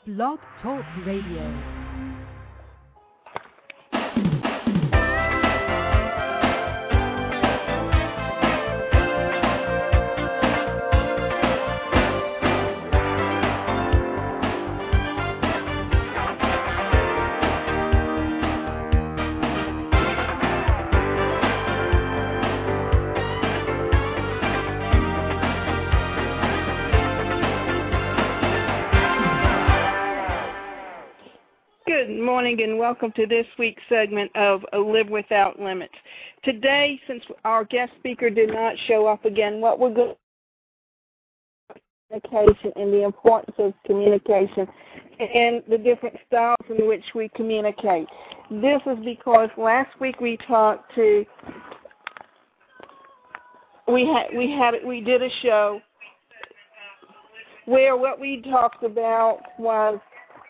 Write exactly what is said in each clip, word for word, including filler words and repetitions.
Blog Talk Radio. Good morning and welcome to this week's segment of Live Without Limits. Today, since our guest speaker did not show up again, what we're going to communication and the importance of communication and the different styles in which we communicate. This is because last week we talked to we had we had we did a show where what we talked about was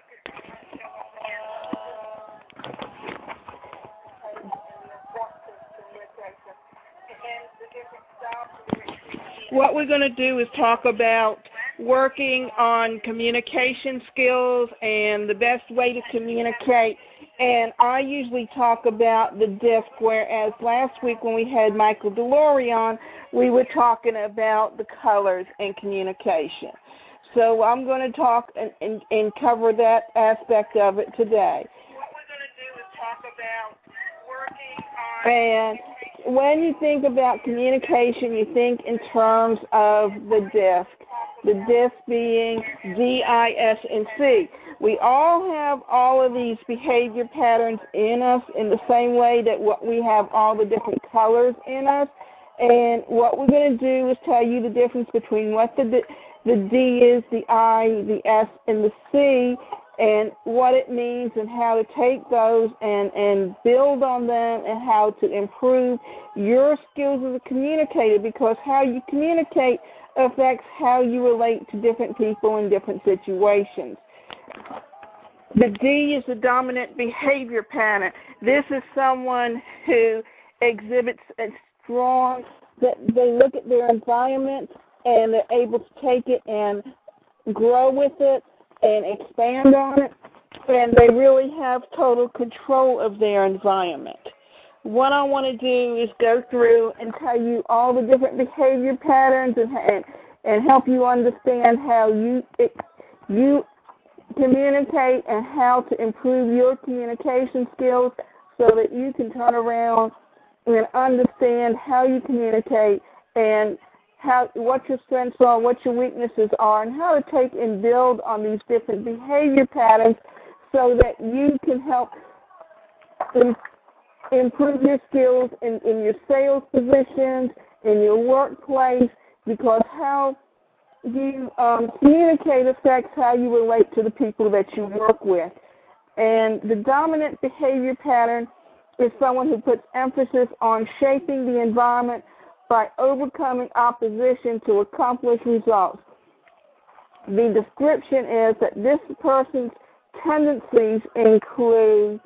what we're going to do is talk about working on communication skills and the best way to communicate. And I usually talk about the D I S C, whereas last week when we had Michael DeLory on, we were talking about the colors and communication. So I'm going to talk and, and, and cover that aspect of it today. What we're going to do is talk about working on... And when you think about communication, you think in terms of the D I S C, the D I S C being D I S and C. We all have all of these behavior patterns in us in the same way that what we have all the different colors in us. And what we're going to do is tell you the difference between what the D, the D is, the I, the S, and the C, and what it means and how to take those and, and build on them and how to improve your skills as a communicator, because how you communicate affects how you relate to different people in different situations. The D is the dominant behavior pattern. This is someone who exhibits a strong, that they look at their environment and they're able to take it and grow with it and expand on it, and they really have total control of their environment. What I want to do is go through and tell you all the different behavior patterns and and, and help you understand how you it, you communicate and how to improve your communication skills so that you can turn around and understand how you communicate and how, what your strengths are, what your weaknesses are, and how to take and build on these different behavior patterns so that you can help in, improve your skills in, in your sales positions, in your workplace, because how you um, communicate affects how you relate to the people that you work with. And the dominant behavior pattern is someone who puts emphasis on shaping the environment by overcoming opposition to accomplish results. The description is that this person's tendencies include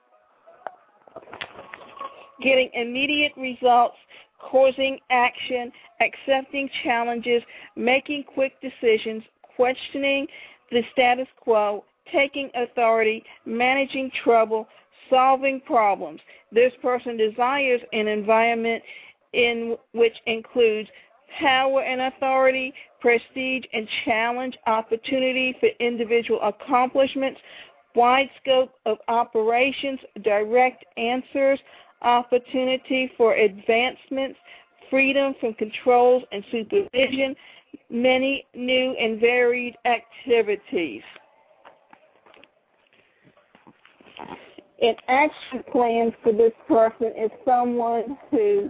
getting immediate results, causing action, accepting challenges, making quick decisions, questioning the status quo, taking authority, managing trouble, solving problems. This person desires an environment in which includes power and authority, prestige and challenge, opportunity for individual accomplishments, wide scope of operations, direct answers, opportunity for advancements, freedom from controls and supervision, many new and varied activities. An action plan for this person is someone who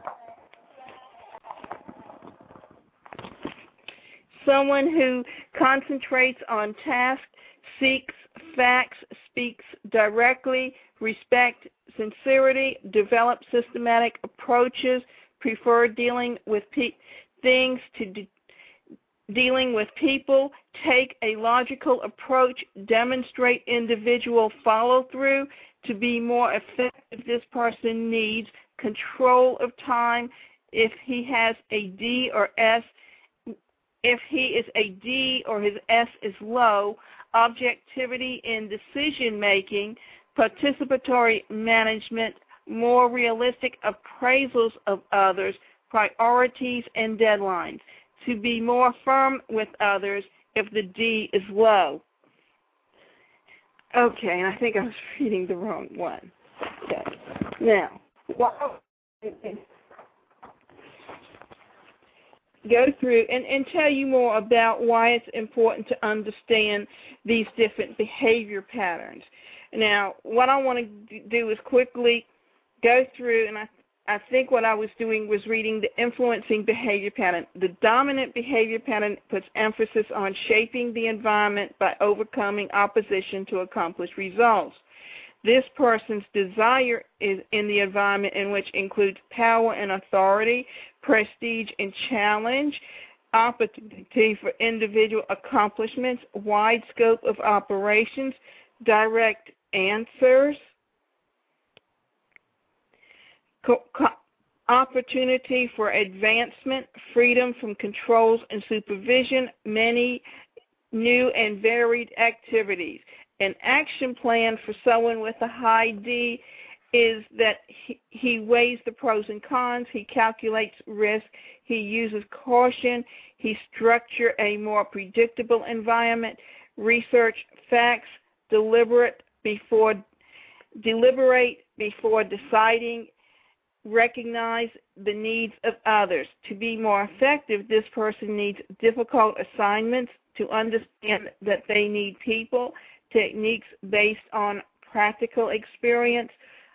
Someone who concentrates on tasks, seeks facts, speaks directly, respects sincerity, develops systematic approaches, prefer dealing with pe- things to de- dealing with people, take a logical approach, demonstrate individual follow-through. To be more effective, this person needs control of time. If he has a D or S, If he is a D or his S is low, objectivity in decision-making, participatory management, more realistic appraisals of others, priorities, and deadlines. To be more firm with others if the D is low. Okay, and I think I was reading the wrong one. Okay. Now, while go through and, and tell you more about why it's important to understand these different behavior patterns. Now, what I want to do is quickly go through, and I, I think what I was doing was reading the influencing behavior pattern. The dominant behavior pattern puts emphasis on shaping the environment by overcoming opposition to accomplish results. This person's desire is in the environment in which includes power and authority, prestige and challenge, opportunity for individual accomplishments, wide scope of operations, direct answers, co- co- opportunity for advancement, freedom from controls and supervision, many new and varied activities. An action plan for someone with a high D is that he, he weighs the pros and cons, he calculates risk, he uses caution, he structures a more predictable environment, research facts, deliberate before deliberate before deciding, recognize the needs of others. To be more effective, this person needs difficult assignments to understand that they need people, techniques based on practical experience,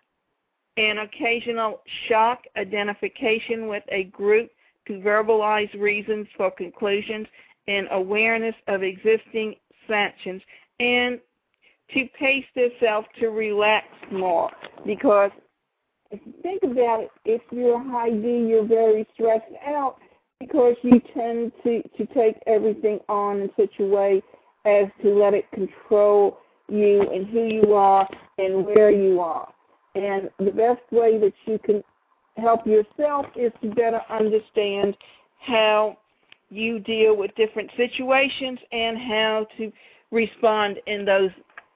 and occasional shock identification with a group to verbalize reasons for conclusions, and awareness of existing sanctions, and to pace themselves to relax more. Because if you think about it, if you're a high D, you're very stressed out because you tend to, to take everything on in such a way as to let it control you and who you are and where you are. And the best way that you can help yourself is to better understand how you deal with different situations and how to respond in those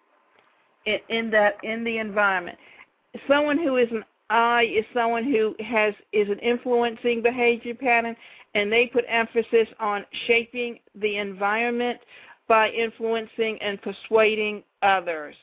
in, in that in the environment. Someone who is an I is someone who has is an influencing behavior pattern, and they put emphasis on shaping the environment by influencing and persuading others.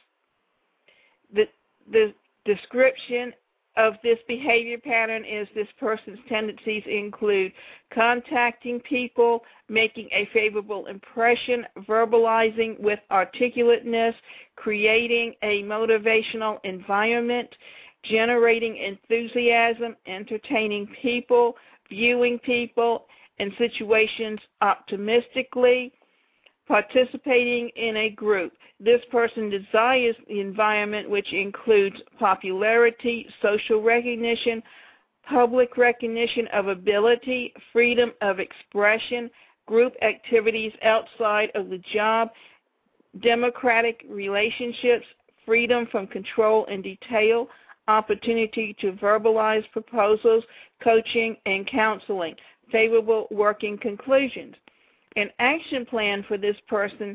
The, the description of this behavior pattern is this person's tendencies include contacting people, making a favorable impression, verbalizing with articulateness, creating a motivational environment, generating enthusiasm, entertaining people, viewing people and situations optimistically, participating in a group. This person desires the environment which includes popularity, social recognition, public recognition of ability, freedom of expression, group activities outside of the job, democratic relationships, freedom from control and detail, opportunity to verbalize proposals, coaching, and counseling, favorable working conclusions. An action plan for this person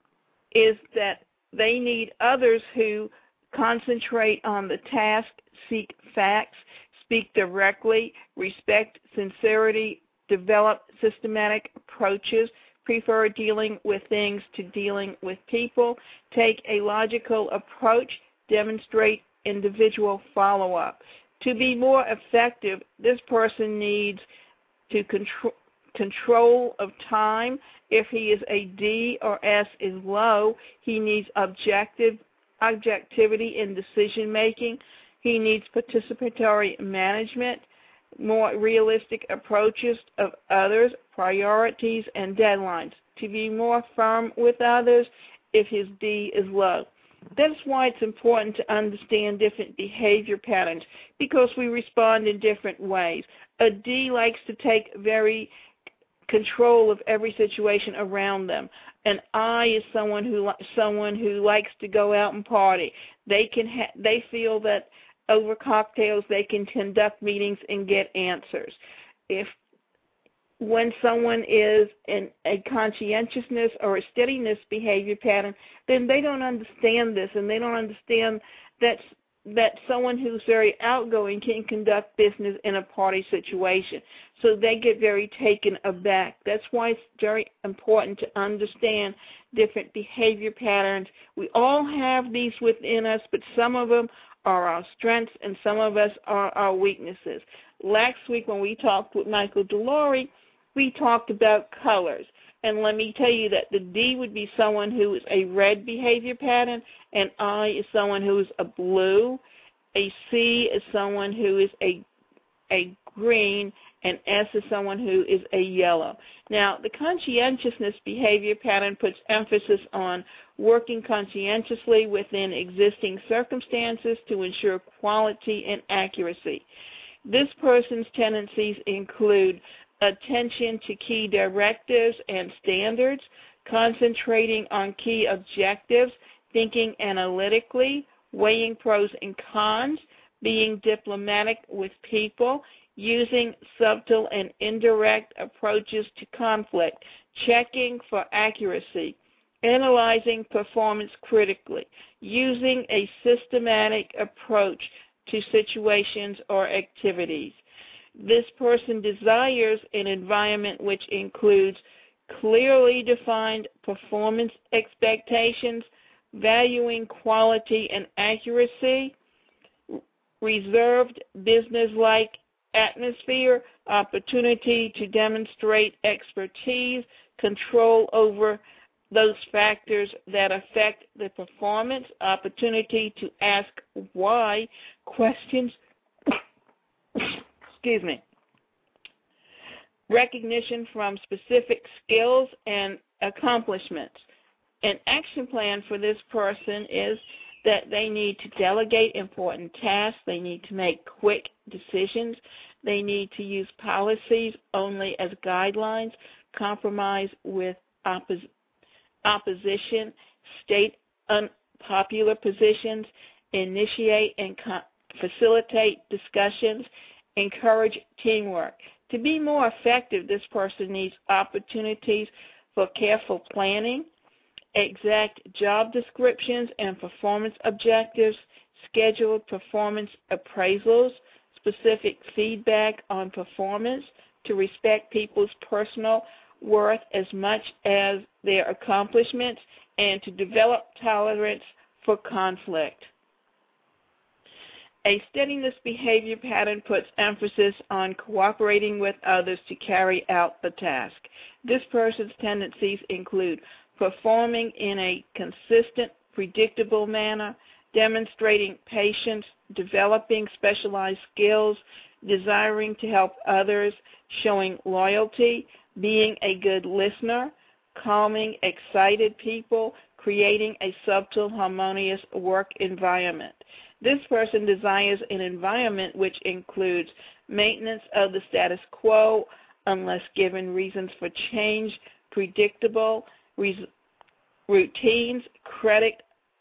is that they need others who concentrate on the task, seek facts, speak directly, respect sincerity, develop systematic approaches, prefer dealing with things to dealing with people, take a logical approach, demonstrate individual follow-up. To be more effective, this person needs to control control of time. If he is a D or S is low, he needs objective objectivity in decision making. He needs participatory management, more realistic approaches of others, priorities, and deadlines. To be more firm with others if his D is low. That's why it's important to understand different behavior patterns, because we respond in different ways. A D likes to take very control of every situation around them. An I is someone who someone who likes to go out and party. They can ha- they feel that over cocktails they can conduct meetings and get answers. If when someone is in a conscientiousness or a steadiness behavior pattern, then they don't understand this, and they don't understand that that someone who's very outgoing can conduct business in a party situation. So they get very taken aback. That's why it's very important to understand different behavior patterns. We all have these within us, but some of them are our strengths and some of us are our weaknesses. Last week when we talked with Michael DeLaurie, we talked about colors. And let me tell you that the D would be someone who is a red behavior pattern, and I is someone who is a blue, a C is someone who is a a green, and S is someone who is a yellow. Now, the conscientiousness behavior pattern puts emphasis on working conscientiously within existing circumstances to ensure quality and accuracy. This person's tendencies include attention to key directives and standards, concentrating on key objectives, thinking analytically, weighing pros and cons, being diplomatic with people, using subtle and indirect approaches to conflict, checking for accuracy, analyzing performance critically, using a systematic approach to situations or activities. This person desires an environment which includes clearly defined performance expectations, valuing quality and accuracy, reserved business-like atmosphere, opportunity to demonstrate expertise, control over those factors that affect the performance, opportunity to ask why questions, excuse me, recognition from specific skills and accomplishments. An action plan for this person is that they need to delegate important tasks, they need to make quick decisions, they need to use policies only as guidelines, compromise with oppos- opposition, state unpopular positions, initiate and co- facilitate discussions, encourage teamwork. To be more effective, this person needs opportunities for careful planning, exact job descriptions and performance objectives, scheduled performance appraisals, specific feedback on performance, to respect people's personal worth as much as their accomplishments, and to develop tolerance for conflict. A steadiness behavior pattern puts emphasis on cooperating with others to carry out the task. This person's tendencies include performing in a consistent, predictable manner, demonstrating patience, developing specialized skills, desiring to help others, showing loyalty, being a good listener, calming excited people, creating a subtle, harmonious work environment. This person desires an environment which includes maintenance of the status quo unless given reasons for change, predictable, res- routines, credit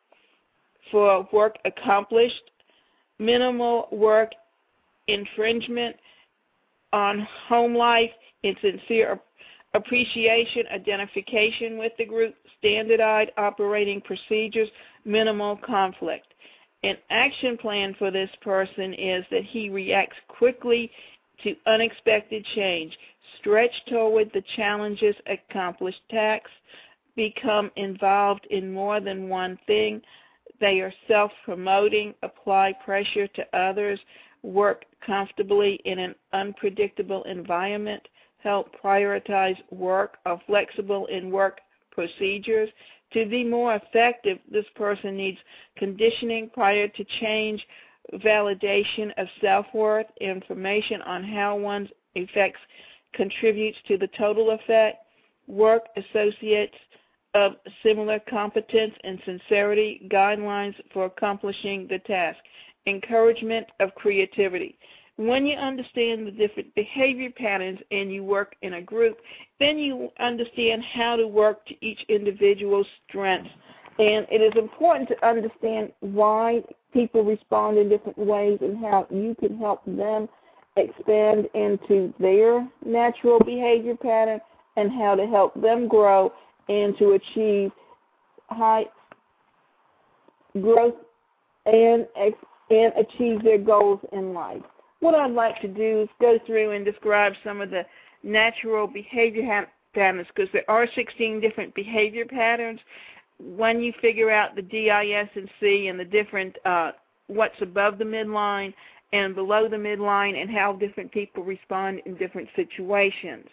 for work accomplished, minimal work infringement on home life, and sincere appreciation, identification with the group, standardized operating procedures, minimal conflict. An action plan for this person is that he reacts quickly to unexpected change, stretch toward the challenges, accomplish tasks, become involved in more than one thing. They are self-promoting, apply pressure to others, work comfortably in an unpredictable environment, help prioritize work, are flexible in work procedures. To be more effective, this person needs conditioning prior to change, validation of self-worth, information on how one's effects contributes to the total effect, work associates of similar competence and sincerity, guidelines for accomplishing the task, encouragement of creativity. When you understand the different behavior patterns and you work in a group, then you understand how to work to each individual's strengths. And it is important to understand why people respond in different ways and how you can help them expand into their natural behavior pattern and how to help them grow and to achieve high growth and and achieve their goals in life. What I'd like to do is go through and describe some of the natural behavior patterns, because there are sixteen different behavior patterns. When you figure out the D, I, S, and C and the different, uh, what's above the midline and below the midline and how different people respond in different situations.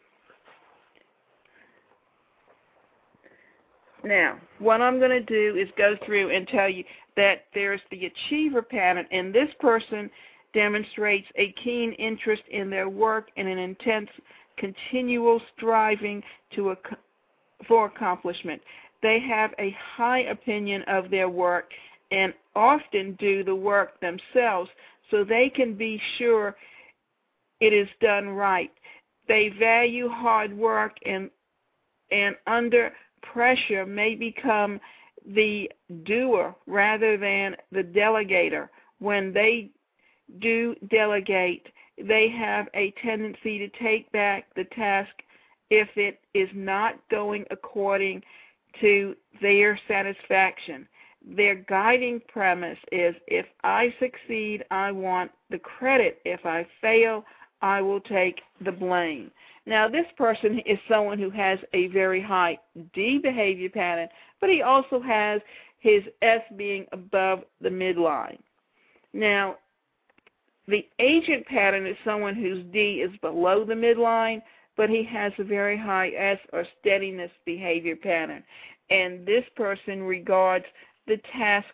Now, what I'm going to do is go through and tell you that there's the achiever pattern, and this person demonstrates a keen interest in their work and an intense, continual striving to ac- for accomplishment. They have a high opinion of their work and often do the work themselves so they can be sure it is done right. They value hard work and and under pressure may become the doer rather than the delegator. When they do delegate, they have a tendency to take back the task if it is not going according to their satisfaction. Their guiding premise is, if I succeed, I want the credit. If I fail, I will take the blame. Now, this person is someone who has a very high D behavior pattern, but he also has his S being above the midline. Now, the agent pattern is someone whose D is below the midline, but he has a very high S or steadiness behavior pattern. And this person regards the task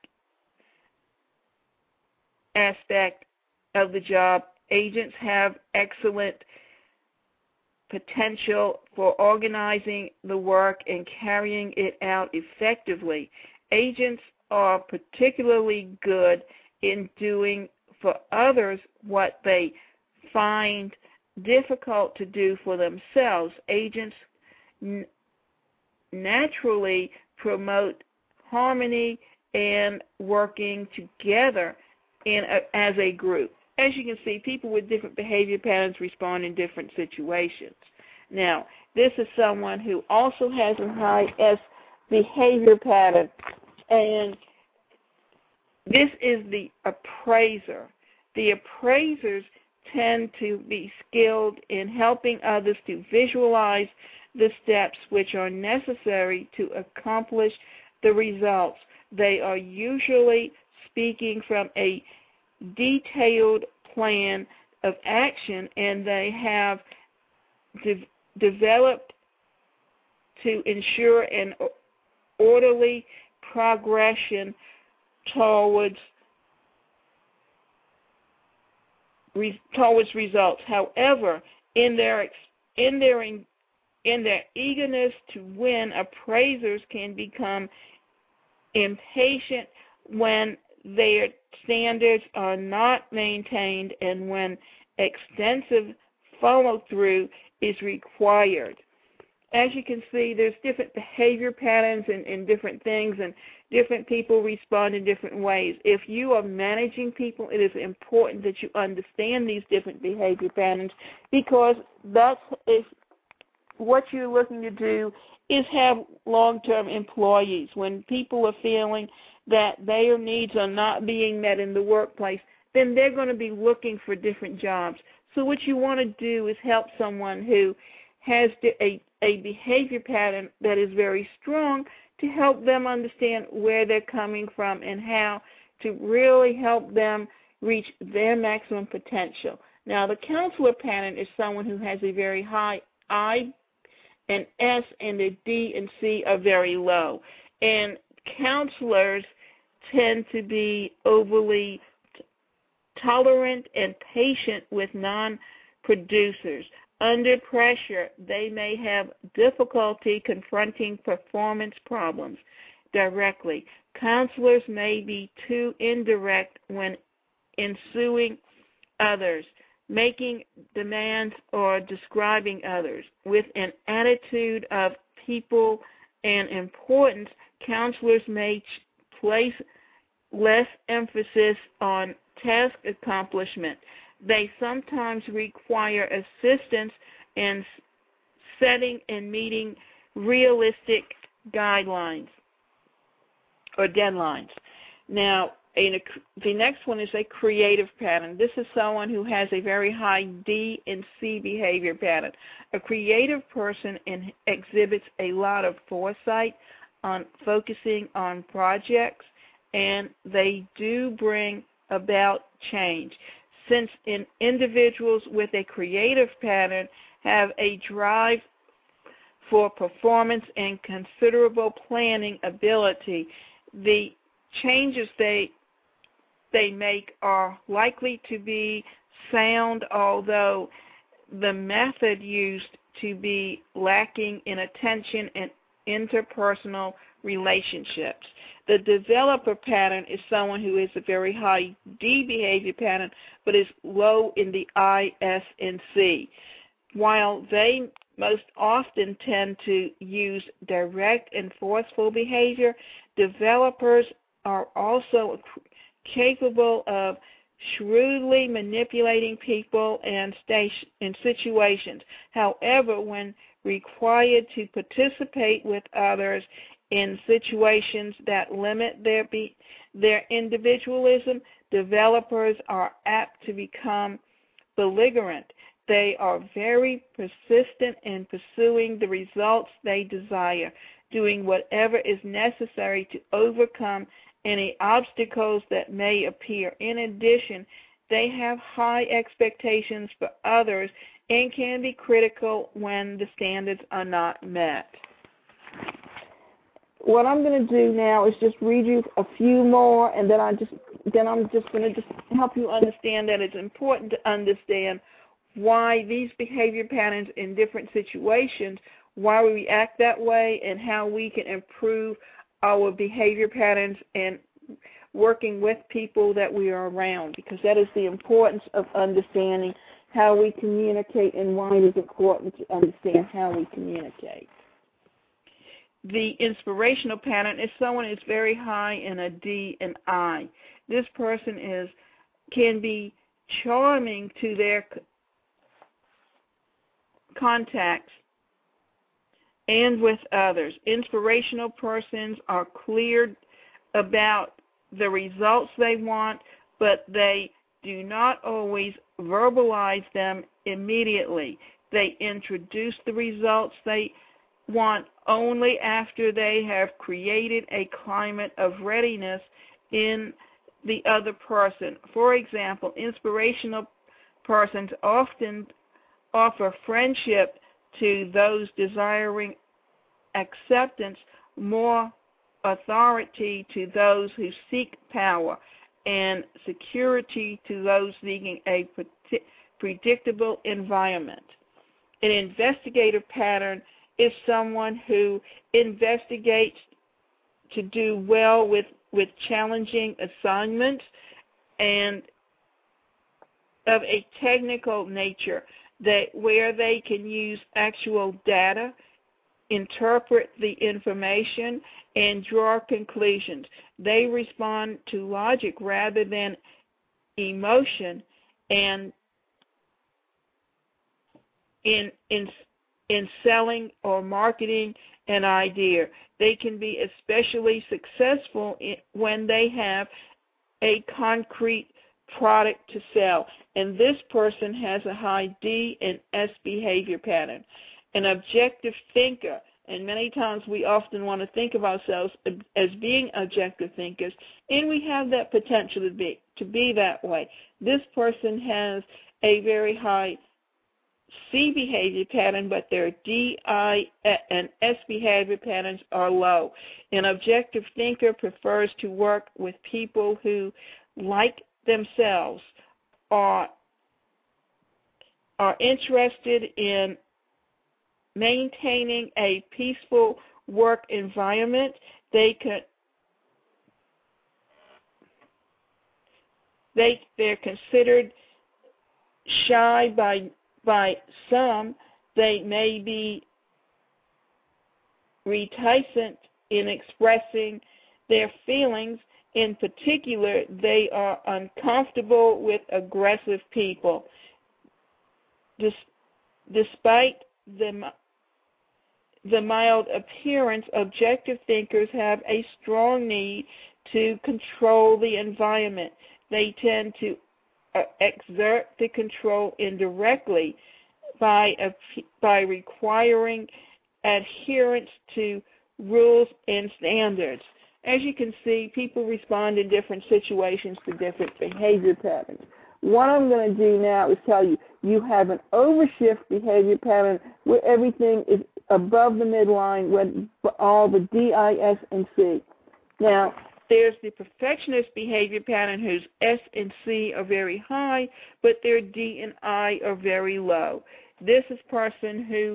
aspect of the job. Agents have excellent potential for organizing the work and carrying it out effectively. Agents are particularly good in doing for others what they find difficult to do for themselves. Agents n- naturally promote harmony and working together in a, as a group. As you can see, people with different behavior patterns respond in different situations. Now, this is someone who also has a high S behavior pattern, and this is the appraiser. The appraisers tend to be skilled in helping others to visualize the steps which are necessary to accomplish the results. They are usually speaking from a detailed plan of action, and they have de- developed to ensure an orderly progression towards re- towards results. However, in their in their in their eagerness to win, appraisers can become impatient when their standards are not maintained and when extensive follow-through is required. As you can see, there's different behavior patterns and, and different things, and different people respond in different ways. If you are managing people, it is important that you understand these different behavior patterns, because that's if what you're looking to do is have long-term employees. When people are feeling that their needs are not being met in the workplace, then they're going to be looking for different jobs. So what you want to do is help someone who has a, a behavior pattern that is very strong to help them understand where they're coming from and how to really help them reach their maximum potential. Now, the counselor pattern is someone who has a very high I and S, and the D and C are very low. And counselors tend to be overly t- tolerant and patient with non-producers. Under pressure, they may have difficulty confronting performance problems directly. Counselors may be too indirect when ensuing others, making demands or describing others. With an attitude of people and importance, counselors may ch- place less emphasis on task accomplishment. they sometimes require assistance in setting and meeting realistic guidelines or deadlines. Now, in a, the next one is a creative pattern. This is someone who has a very high D and C behavior pattern. A creative person in, exhibits a lot of foresight on focusing on projects, and they do bring about change. Since in individuals with a creative pattern have a drive for performance and considerable planning ability, the changes they they make are likely to be sound, although the method used to be lacking in attention and interpersonal relationships. The developer pattern is someone who is a very high D behavior pattern but is low in the I, S, and C. While they most often tend to use direct and forceful behavior, developers are also capable of shrewdly manipulating people and, station, and situations. However, when required to participate with others in situations that limit their, be, their individualism, developers are apt to become belligerent. They are very persistent in pursuing the results they desire, doing whatever is necessary to overcome any obstacles that may appear. In addition, they have high expectations for others and can be critical when the standards are not met. What I'm going to do now is just read you a few more, and then I just then I'm just going to just help you understand that it's important to understand why these behavior patterns in different situations, why we react that way, and how we can improve our behavior patterns and working with people that we are around, because that is the importance of understanding how we communicate and why it is important to understand how we communicate. The inspirational pattern is someone who's very high in a D and I. This person is can be charming to their contacts and with others. Inspirational persons are clear about the results they want, but they do not always verbalize them immediately. They introduce the results they want only after they have created a climate of readiness in the other person. For example, inspirational persons often offer friendship to those desiring acceptance, more authority to those who seek power, and security to those seeking a predictable environment. An investigative pattern is someone who investigates to do well with, with challenging assignments and of a technical nature, that where they can use actual data, interpret the information, and draw conclusions. They respond to logic rather than emotion, and in in in selling or marketing an idea. They can be especially successful in, when they have a concrete product to sell. And this person has a high D and S behavior pattern. An objective thinker, and many times we often want to think of ourselves as being objective thinkers, and we have that potential to be, to be that way. This person has a very high C behavior pattern, but their D, I, and S behavior patterns are low. An objective thinker prefers to work with people who, like themselves, are, are interested in maintaining a peaceful work environment. They can, they, they're considered shy by By some. They may be reticent in expressing their feelings, In particular, they are uncomfortable with aggressive people. Des- despite the, the mild appearance, objective thinkers have a strong need to control the environment. They tend to uh, exert the control indirectly by, uh, by requiring adherence to rules and standards. As you can see, people respond in different situations to different behavior patterns. What I'm going to do now is tell you, you have an overshift behavior pattern where everything is above the midline with all the D, I, S, and C. Now, there's the perfectionist behavior pattern whose S and C are very high, but their D and I are very low. This is a person who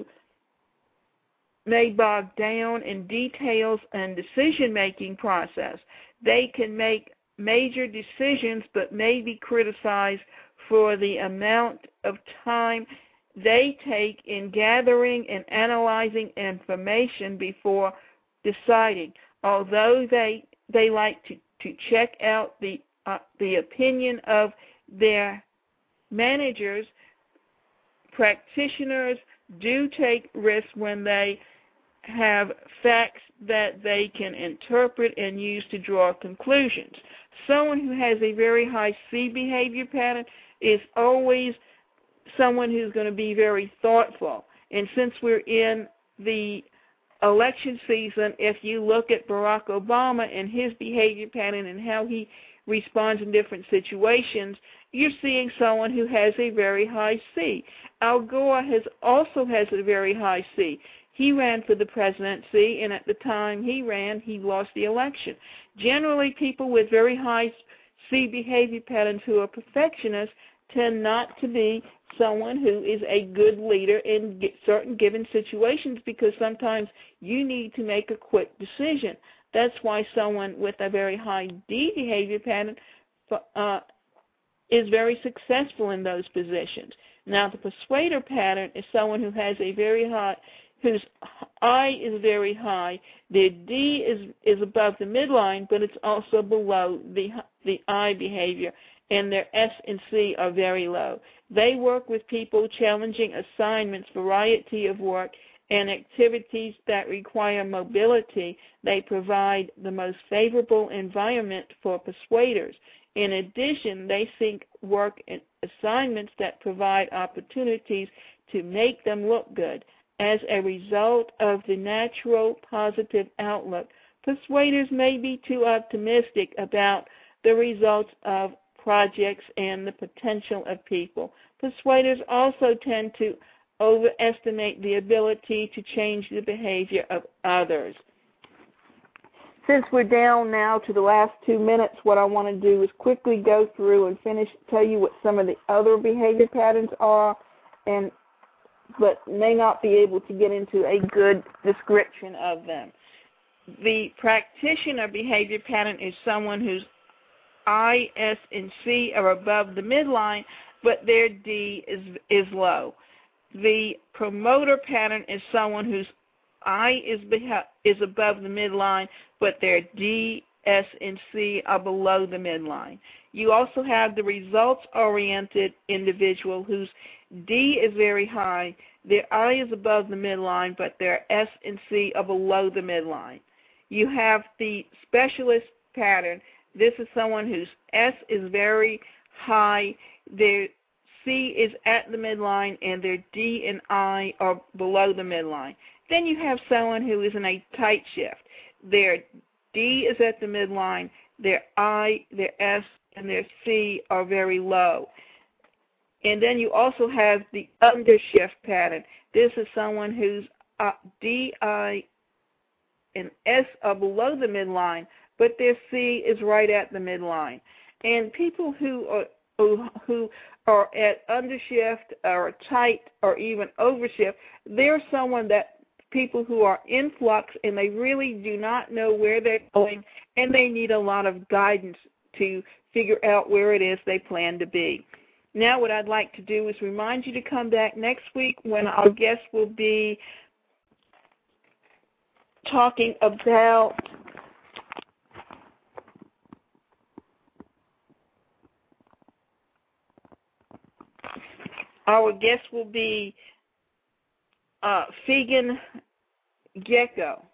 may bog down in details and decision-making process. They can make major decisions but may be criticized for the amount of time they take in gathering and analyzing information before deciding. Although they they like to, to check out the uh, the opinion of their managers, practitioners do take risks when they have facts that they can interpret and use to draw conclusions. Someone who has a very high C behavior pattern is always someone who's going to be very thoughtful. And since we're in the election season, if you look at Barack Obama and his behavior pattern and how he responds in different situations, you're seeing someone who has a very high C. Al Gore has also has a very high C. He ran for the presidency, and at the time he ran, he lost the election. Generally, people with very high C behavior patterns who are perfectionists tend not to be someone who is a good leader in certain given situations, because sometimes you need to make a quick decision. That's why someone with a very high D behavior pattern uh, is very successful in those positions. Now, the persuader pattern is someone who has a very high, whose I is very high. Their D is is above the midline, but it's also below the the I behavior, and their S and C are very low. They work with people, challenging assignments, variety of work, and activities that require mobility. They provide the most favorable environment for persuaders. In addition, they seek work and assignments that provide opportunities to make them look good. As a result of the natural positive outlook, persuaders may be too optimistic about the results of projects and the potential of people. Persuaders also tend to overestimate the ability to change the behavior of others. Since we're down now to the last two minutes, what I want to do is quickly go through and finish, tell you what some of the other behavior patterns are, and but may not be able to get into a good description of them. The practitioner behavior pattern is someone whose I, S, and C are above the midline, but their D is is low. The promoter pattern is someone whose I is beha- is above the midline, but their D, S, and C are below the midline. You also have the results-oriented individual whose D is very high, their I is above the midline, but their S and C are below the midline. You have the specialist pattern. This is someone whose S is very high, their C is at the midline, and their D and I are below the midline. Then you have someone who is in a tight shift. Their D is at the midline, their I, their S, and their C are very low. And then you also have the undershift pattern. This is someone whose uh, D, I, and S are below the midline, but their C is right at the midline. And people who are who, who are at undershift or tight or even overshift, they're someone that people who are in flux and they really do not know where they're going, and they need a lot of guidance to figure out where it is they plan to be. Now what I'd like to do is remind you to come back next week when our guest will be talking about Our guest will be uh, Figen Gecko.